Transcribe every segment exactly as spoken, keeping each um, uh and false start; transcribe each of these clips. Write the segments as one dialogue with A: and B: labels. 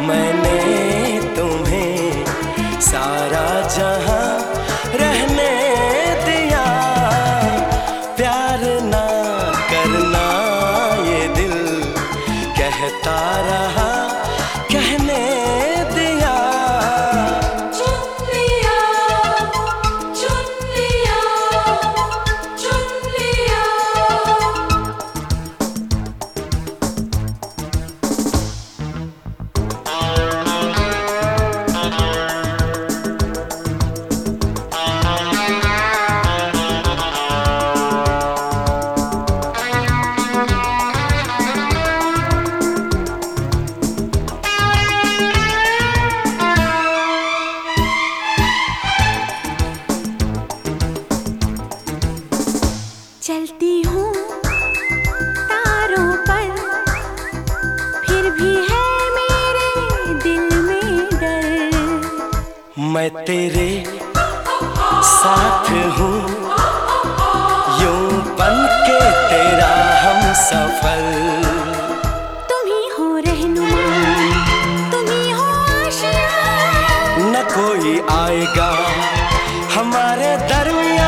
A: मैंने तुम्हें सारा जहां रहने दिया। प्यार ना करना ये दिल कहता रहा, कहने दिया।
B: चुन लिया, चुन लिया, चुन लिया। चलती हूँ तारों पर, फिर भी है मेरे दिल में डर।
A: मैं तेरे साथ हूँ, यूं बन के तेरा हम सफर।
B: तुम ही हो रहनुमा, तुम ही हो आशियाँ।
A: न कोई आएगा हमारे दरमियाँ।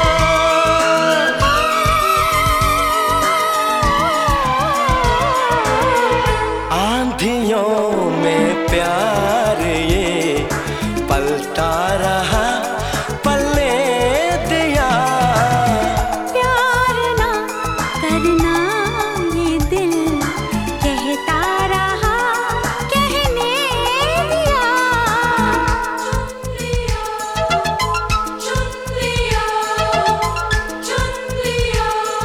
A: आंधियों में प्यार ये पलता रहा, पलने दिया।
B: प्यार ना करना ये दिल कहता रहा, कहने दिया। चुन लिया, चुन लिया, चुन लिया।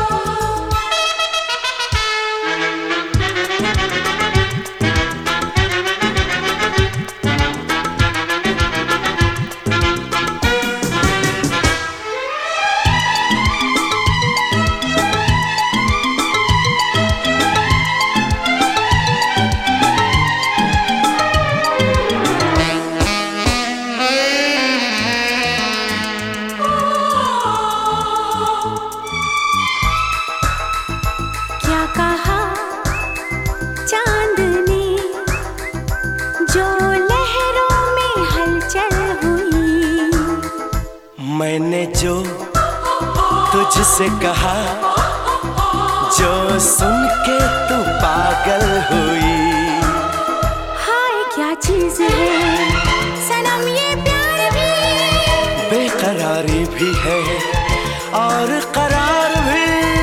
B: क्या कहा चांद ने, जो लहरों में हलचल हुई।
A: मैंने जो तुझसे कहा, जो सुन के तू पागल हुई।
B: हाय क्या चीज है सनम ये प्यार भी,
A: बेकरारी भी है और करार भी।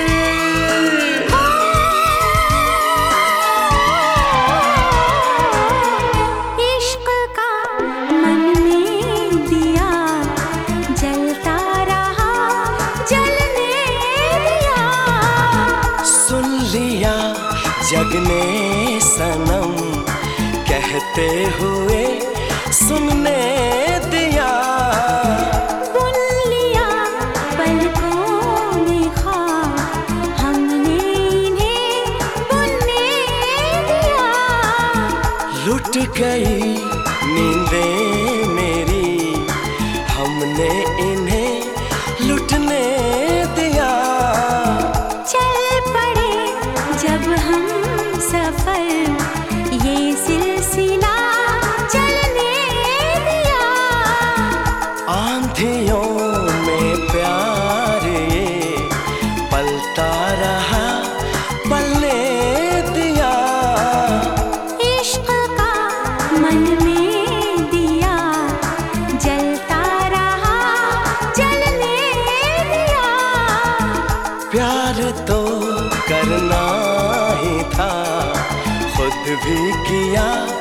B: इश्क का मन में दिया जलता रहा, जलने दिया।
A: सुन लिया जग ने सनम कहते हुए, सुनने दिया।
B: बुन लिया पलकों ने ख्वाब, हमने इन्हें बुनने दिया।
A: लुट गई नींदें मेरी, हमने इन्हें लुटने दिया।
B: चल पड़े जब हम सफर, ये सिलसिला चलने दिया।
A: आंधियों में प्यार ये पलता रहा, पलने दिया।
B: इश्क का मन में दिया जलता रहा, जलने दिया।
A: प्यार तो करना ही था, खुद भी किया।